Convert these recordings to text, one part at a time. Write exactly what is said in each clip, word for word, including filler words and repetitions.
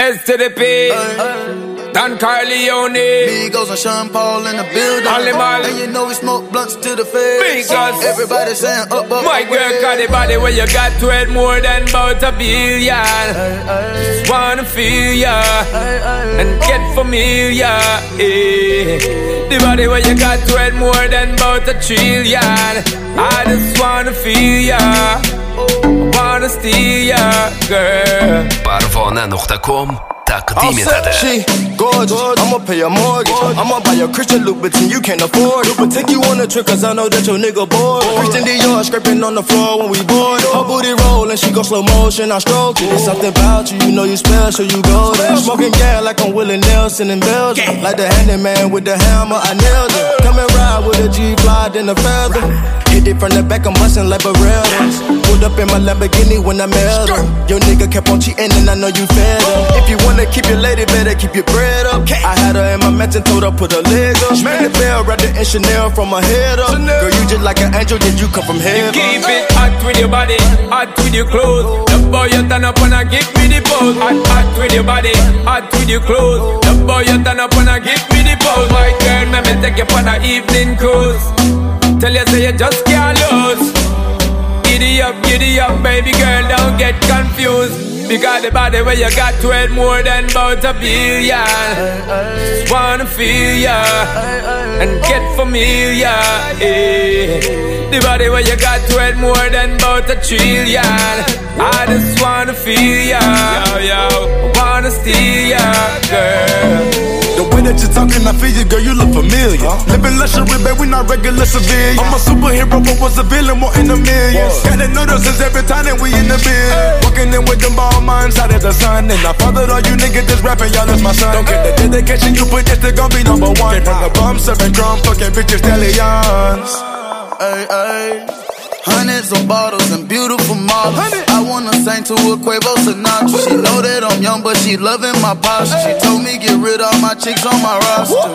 S to the P. Don Corleone, Migos and Sean Paul in the building. And you know we smoke blunts to the face. Because everybody saying up, up. My girl got the body where you got to it more than about a billion. Just wanna feel ya and get familiar. Eh. The body where you got to it more than about a trillion. I just wanna feel ya, wanna steal ya, girl. Parvana nokta com تقدیم داده. She gorgeous, I'ma pay a mortgage. I'ma buy a Christian Louboutin, you can't afford it. But take you on a trip, cause I know that your nigga bored. Christian Dior scraping on the floor when we board. Her booty rollin', she go slow motion, I stroke it. There's something about you, you know you special, you golden. Smoking gas like I'm Willie Nelson in Belgium. Like the handyman with the hammer, I nailed it. Come and ride with a G-Fly and a feather. Hit it from the back, I'm bustin' like Berettas. Pulled up in my Lamborghini when I met her. Your nigga kept on cheating and I know you fed her. If you wanna keep your lady, better keep your bread up. I had her in my mansion, told her put her leg up. Man, the bell wrapped in Chanel from her head up. Girl, you just like an angel, did you come from heaven? You keep it hot with your body, hot with your clothes. The boy you turn up and I give me the pose. Hot, hot with your body, hot with your clothes. The boy you turn up and I give me the pose. My girl, let me take you on an evening cruise. Tell you say you just can't lose. Giddy up, giddy up, baby girl, don't get confused. Because the body where you got to it more than about a billion. Just wanna feel ya and get familiar. Eh. The body where you got to it more than about a trillion. I just wanna feel ya, yo, yo. Wanna steal ya, girl. The way that you're talking, I feel you, girl, you look familiar. Huh? Living luxury, babe, we not regular civilians. I'm a superhero, but was a villain, more in the millions. Got the noodles every time that we in the building. Walking in with them ball minds out of the sun. And I fathered all you niggas just rapping, y'all is my son. Don't get the dedication you put, this they gon' be number one. Can't bring a bum, serving drum, fucking bitches, stallions. Ay, ay. Hundreds of bottles and beautiful models. I wanna sing to a Quavo Sinatra. She know that I'm young, but she loving my posture. She told me get rid of my chicks on my roster.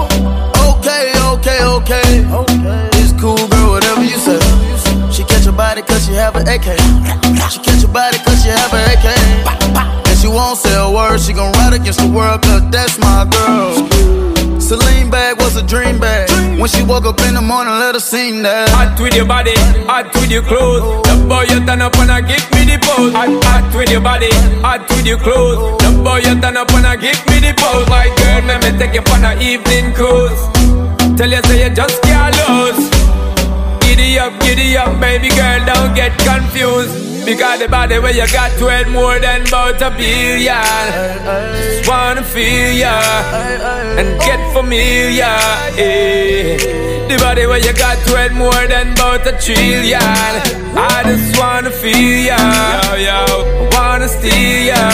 Okay, okay, okay. It's cool, girl, whatever you say. She catch a body cause she have an A K. She catch a body cause she have an A K. And she won't say a word, she gon' ride against the world cause that's my girl. Celine bag was a dream bag. When she woke up in the morning, let her sing that. Hot with your body, hot with your clothes. The boy you turn up and I give me the pose. Hot, hot with your body, hot with your clothes. The boy you turn up and I give me the pose. My girl, let me take you on an evening cruise. Tell you say you just can't lose. Giddy up, giddy up, baby girl, don't get confused. Because the body where you got to it more than about a billion. Just wanna feel ya and get familiar. Eh. The body where you got to it more than about a trillion. I just wanna feel ya, yo, yo. Wanna steal ya,